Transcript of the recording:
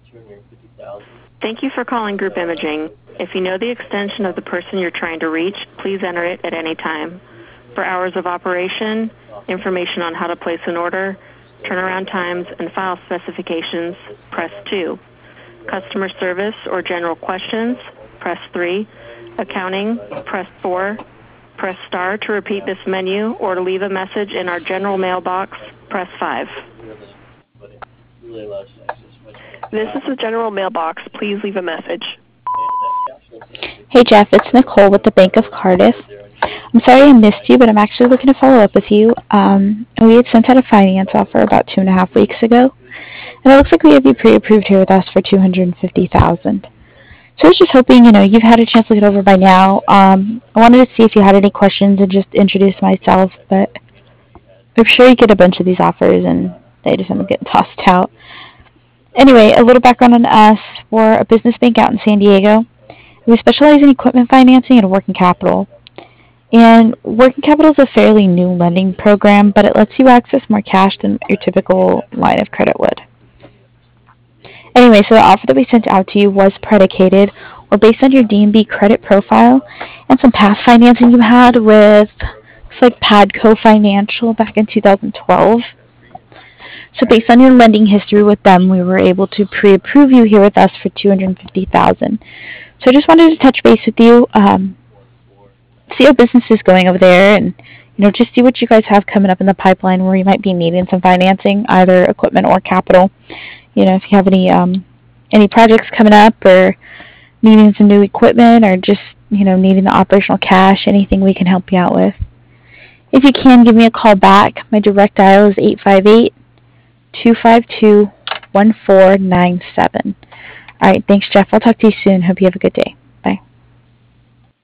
Thank you for calling Group Imaging. If you know the extension of the person you're trying to reach, please enter it at any time. For hours of operation, information on how to place an order, turnaround times, and file specifications, press 2. Customer service or general questions, press 3. Accounting, press 4. Press star to repeat this menu or to leave a message in our general mailbox, press 5. This is the general mailbox. Please leave a message. Hey Jeff, it's Nicole with the Bank of Cardiff. I'm sorry I missed you, but I'm actually looking to follow up with you. We had sent out a finance offer about 2.5 weeks ago, and it looks like we have you pre-approved here with us for $250,000. So I was just hoping, you've had a chance to look it over by now. I wanted to see if you had any questions and just introduce myself, but I'm sure you get a bunch of these offers and they just end up getting tossed out. Anyway, a little background on us. We're a business bank out in San Diego. We specialize in equipment financing and working capital. And working capital is a fairly new lending program, but it lets you access more cash than your typical line of credit would. Anyway, so the offer that we sent out to you was predicated or based on your D&B credit profile and some past financing you had with Padco Financial back in 2012. So based on your lending history with them, we were able to pre-approve you here with us for $250,000. So I just wanted to touch base with you, see how business is going over there, and just see what you guys have coming up in the pipeline where you might be needing some financing, either equipment or capital. If you have any projects coming up or needing some new equipment or just needing the operational cash, anything we can help you out with. If you can, give me a call back. My direct dial is 858-252-1497. All right, thanks, Jeff. I'll talk to you soon. Hope you have a good day.